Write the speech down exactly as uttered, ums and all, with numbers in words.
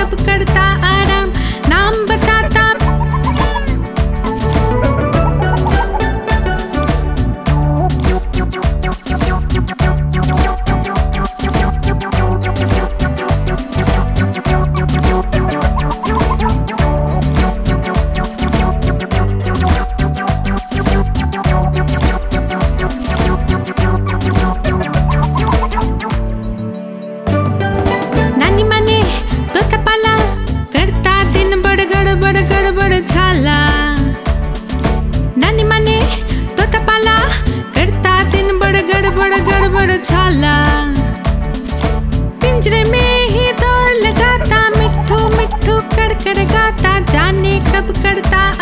कब करता आराम, नाम बताता। नानी माने तोता पाला, करता दिन बड़ गड़बड़ गड़बड़ झाला। नानी माने तोता पाला, करता दिन बड़ गड़बड़ गड़बड़ झाला। पिंजरे में ही दौड़ लगाता, मिट्ठू मिट्ठू कर कर गाता, जाने कब करता